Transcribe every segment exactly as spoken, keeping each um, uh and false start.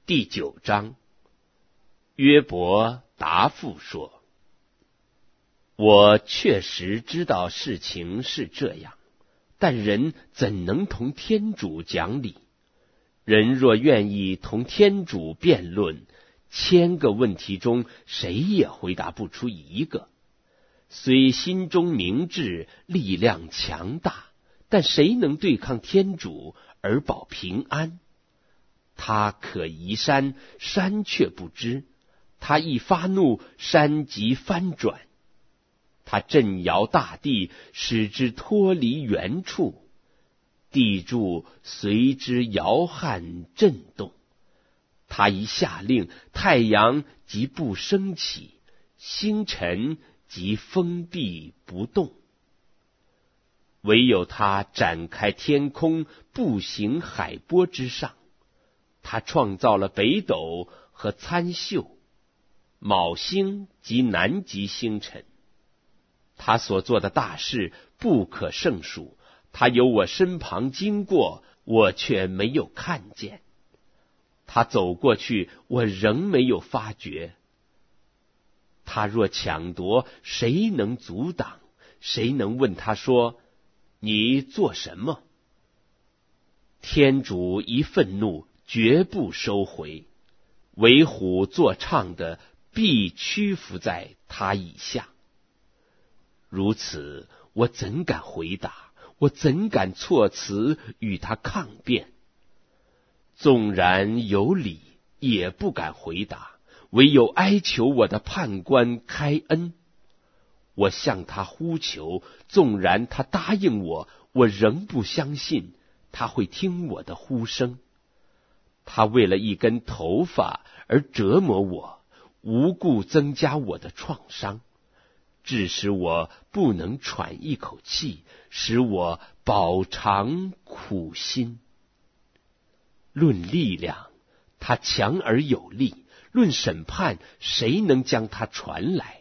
第九章，约伯答复说：我确实知道事情是这样，但人怎能同天主讲理？人若愿意同天主辩论，千个问题中谁也回答不出一个。虽心中明智，力量强大，但谁能对抗天主而保平安？他可移山，山却不知；他一发怒，山即翻转。他震摇大地，使之脱离原处，地柱随之摇撼震动。他一下令，太阳即不升起，星辰即封闭不动。唯有他展开天空，步行海波之上。他创造了北斗和参宿，昴星及南极星辰。他所做的大事不可胜数，他由我身旁经过，我却没有看见；他走过去，我仍没有发觉。他若抢夺，谁能阻挡？谁能问他说：你做什么？天主一愤怒，绝不收回，为虎作伥的必屈服在他以下。如此，我怎敢回答？我怎敢措辞与他抗辩？纵然有理，也不敢回答，唯有哀求我的判官开恩。我向他呼求，纵然他答应我，我仍不相信他会听我的呼声。他为了一根头发而折磨我，无故增加我的创伤，致使我不能喘一口气，使我饱尝苦心。论力量，他强而有力；论审判，谁能将他传来？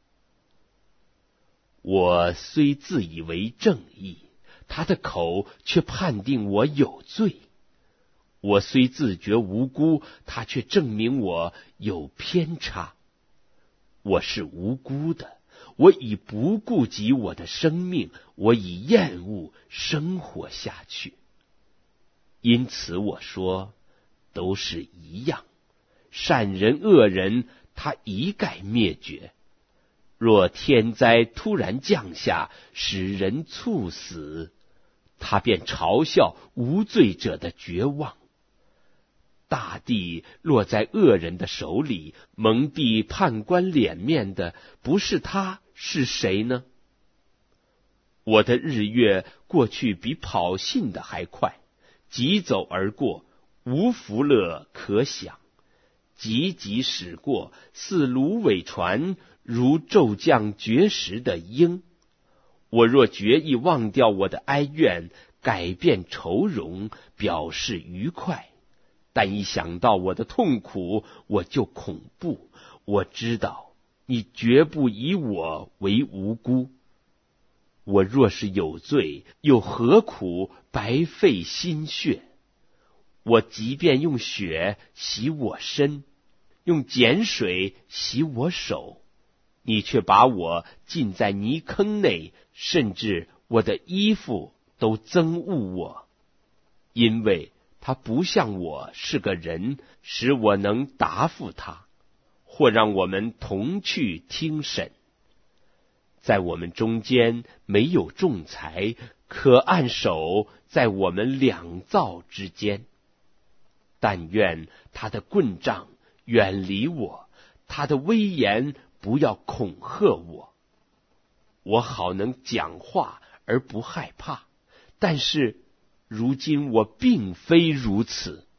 我虽自以为正义，他的口却判定我有罪；我虽自觉无辜，他却证明我有偏差。我是无辜的，我已不顾及我的生命，我已厌恶生活下去。因此我说，都是一样，善人恶人，他一概灭绝。若天灾突然降下，使人猝死，他便嘲笑无罪者的绝望。大地落在恶人的手里，蒙蔽判官脸面的不是他，是谁呢？我的日月过去比跑信的还快，疾走而过，无福乐可享。急急驶过，似芦苇船，如骤降绝食的鹰。我若决意忘掉我的哀怨，改变愁容，表示愉快，但一想到我的痛苦，我就恐怖。我知道你绝不以我为无辜。我若是有罪，又何苦白费心血？我即便用血洗我身，用碱水洗我手，你却把我浸在泥坑内，甚至我的衣服都憎恶我，因为他不像我是个人，使我能答复他，或让我们同去听审。在我们中间没有仲裁，可按手在我们两造之间。但愿他的棍杖远离我，他的威严不要恐吓我，我好能讲话而不害怕。但是如今我并非如此。